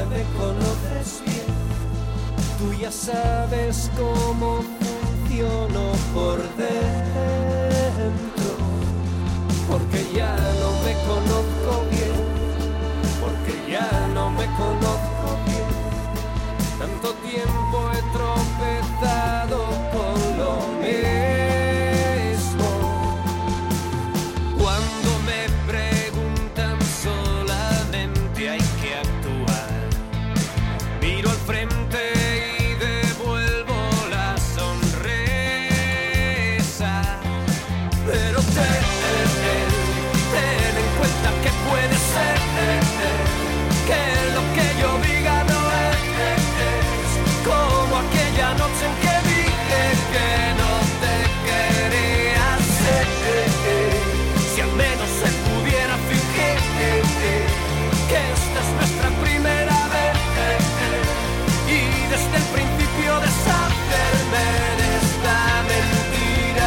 ya me conoces bien, tú ya sabes cómo funciono por dentro, porque ya no me conozco bien, porque ya no me conozco bien. Tanto tiempo he tropezado con lo mismo. Cuando me preguntan solamente hay que actuar. Miro al frente y devuelvo la sonrisa. Pero ten en cuenta que puede ser que lo que yo diga no es como aquella noche en que dije que no te quería ser. Si al menos se pudiera fingir que esta es nuestra primera vez y desde el principio deshacerme de esta mentira.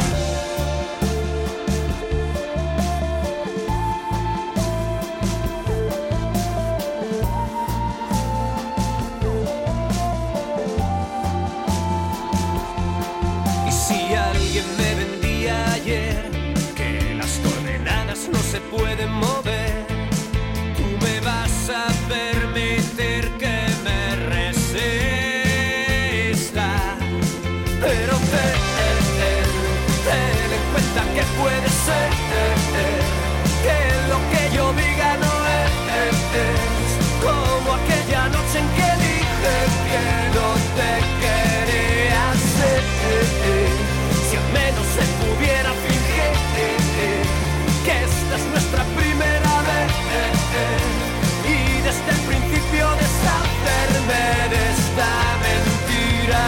Y si alguien me vendía ayer que las coordenadas no se pueden mover, tú me vas a permitir que me resista. Pero ten en cuenta que puede ser que lo que yo diga no es como aquella noche en que dije que no te quería ser. Si al menos se pudiera fingir que esta es nuestra primera vez y desde el principio deshacerme de esta mentira.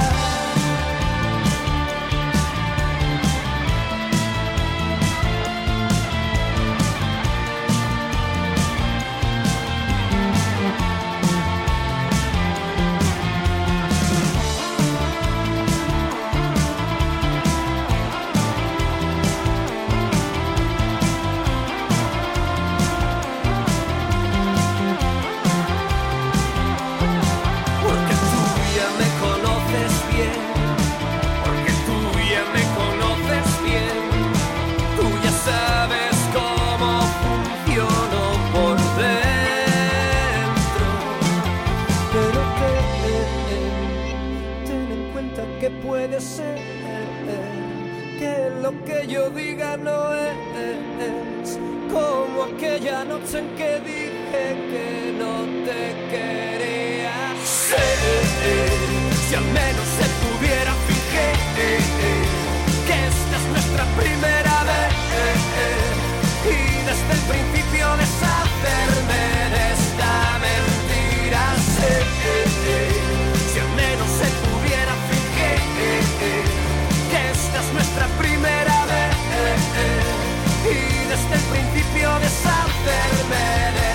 Porque tú ya me conoces bien, porque tú ya me conoces bien, tú ya sabes cómo funciono por dentro. Pero ten en cuenta que puede ser que lo que yo diga no es como aquella noche en que dije que no te quería ser. Si al menos se pudiera fingir que esta es nuestra primera vez y desde el principio deshacerme de esta mentira. Si al menos se pudiera fingir que esta es nuestra primera vez y desde el principio deshacerme de